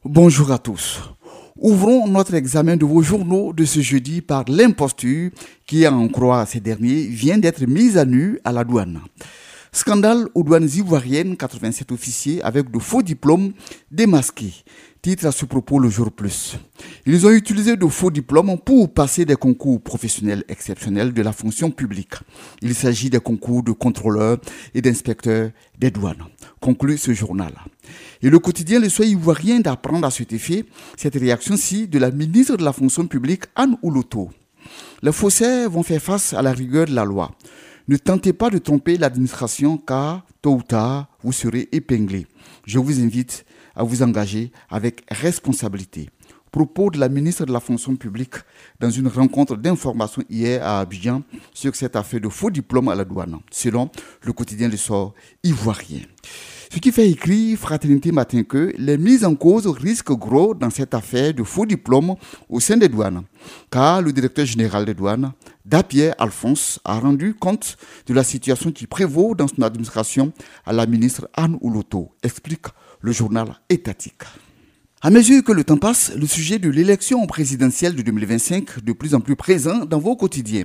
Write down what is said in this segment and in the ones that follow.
Bonjour à tous. Ouvrons notre examen de vos journaux de ce jeudi par l'imposture qui, à en croire ces derniers, vient d'être mise à nu à la douane. Scandale aux douanes ivoiriennes, 87 officiers avec de faux diplômes démasqués. Titre à ce propos le jour plus. Ils ont utilisé de faux diplômes pour passer des concours professionnels exceptionnels de la fonction publique. Il s'agit des concours de contrôleurs et d'inspecteurs des douanes. Conclut ce journal. Et le quotidien Le Soleil ivoirien d'apprendre à cet effet cette réaction-ci de la ministre de la fonction publique Anne Ouloto. Les faussaires vont faire face à la rigueur de la loi. Ne tentez pas de tromper l'administration car, tôt ou tard, vous serez épinglé. Je vous invite à vous engager avec responsabilité. Propos de la ministre de la fonction publique dans une rencontre d'information hier à Abidjan sur cette affaire de faux diplômes à la douane, selon le quotidien Le Soleil ivoirien. Ce qui fait écrire Fraternité Matin que les mises en cause risquent gros dans cette affaire de faux diplômes au sein des douanes, car le directeur général des douanes, Dapierre Alphonse, a rendu compte de la situation qui prévaut dans son administration à la ministre Anne Ouloto, explique le journal étatique. À mesure que le temps passe, le sujet de l'élection présidentielle de 2025 de plus en plus présent dans vos quotidiens.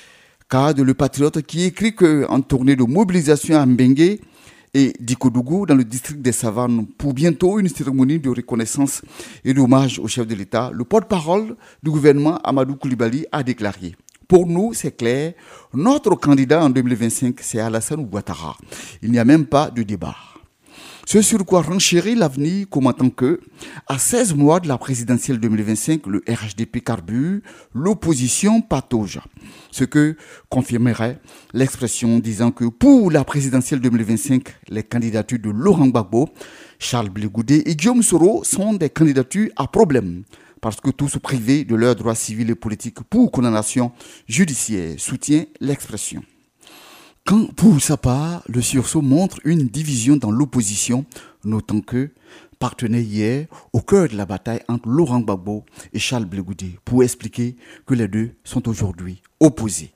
Car de Le Patriote qui écrit qu'en tournée de mobilisation à Mbengue et Dikodougou dans le district des Savanes pour bientôt une cérémonie de reconnaissance et d'hommage au chef de l'État, le porte-parole du gouvernement Amadou Coulibaly a déclaré: pour nous, c'est clair, notre candidat en 2025, c'est Alassane Ouattara. Il n'y a même pas de débat. Ce sur quoi renchérit l'avenir, commentant que, à 16 mois de la présidentielle 2025, le RHDP carbure, l'opposition patauge. Ce que confirmerait l'expression disant que pour la présidentielle 2025, les candidatures de Laurent Gbagbo, Charles Blé Goudé et Guillaume Soro sont des candidatures à problème, parce que tous privés de leurs droits civils et politiques pour condamnation judiciaire, soutient l'expression. Quand, pour sa part, le sursaut montre une division dans l'opposition, notant que partenaire hier au cœur de la bataille entre Laurent Gbagbo et Charles Blé Goudé, pour expliquer que les deux sont aujourd'hui opposés.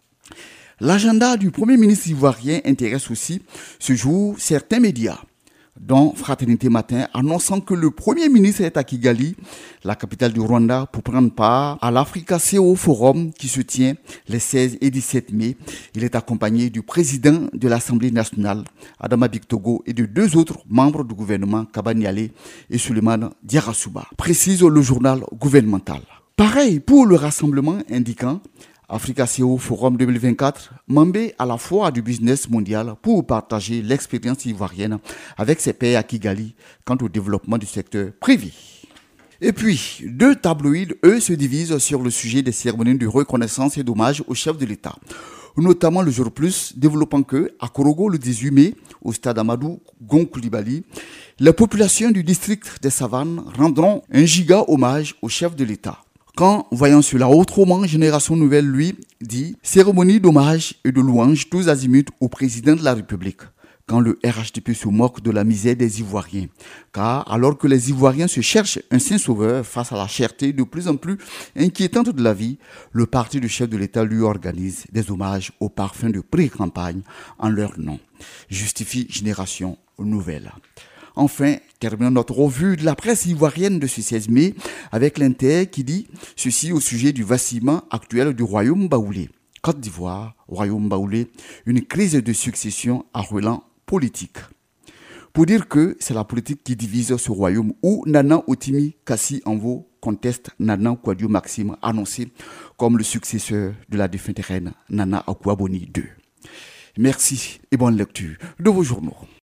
L'agenda du Premier ministre ivoirien intéresse aussi ce jour certains médias, dont Fraternité Matin, annonçant que le Premier ministre est à Kigali, la capitale du Rwanda, pour prendre part à l'Africa CO Forum qui se tient les 16 et 17 mai. Il est accompagné du président de l'Assemblée nationale, Adama Bictogo, et de deux autres membres du gouvernement, Kabaniale et Suleiman Diarasouba, précise le journal gouvernemental. Pareil pour le rassemblement indiquant Africa CO Forum 2024, membre à la fois du business mondial pour partager l'expérience ivoirienne avec ses pairs à Kigali quant au développement du secteur privé. Et puis, deux tabloïds, eux, se divisent sur le sujet des cérémonies de reconnaissance et d'hommage au chef de l'État. Notamment le jour plus, développant que, à Korogo le 18 mai, au stade Amadou Gon Coulibaly, la population du district des Savanes rendront un giga hommage au chef de l'État. Quand, voyant cela autrement, Génération Nouvelle, lui, dit « cérémonie d'hommage et de louange tous azimuts au président de la République ». Quand le RHDP se moque de la misère des Ivoiriens. Car alors que les Ivoiriens se cherchent un saint sauveur face à la cherté de plus en plus inquiétante de la vie, le parti du chef de l'État lui organise des hommages au parfum de pré-campagne en leur nom. Justifie Génération Nouvelle. Enfin, terminons notre revue de la presse ivoirienne de ce 16 mai avec l'Inter qui dit ceci au sujet du vacillement actuel du royaume baoulé. Côte d'Ivoire, royaume baoulé, une crise de succession à relent politique. Pour dire que c'est la politique qui divise ce royaume où Nana Otimi Kassi Envo conteste Nana Kouadio Maxime annoncé comme le successeur de la défunte reine Nana Akouaboni II. Merci et bonne lecture de vos journaux.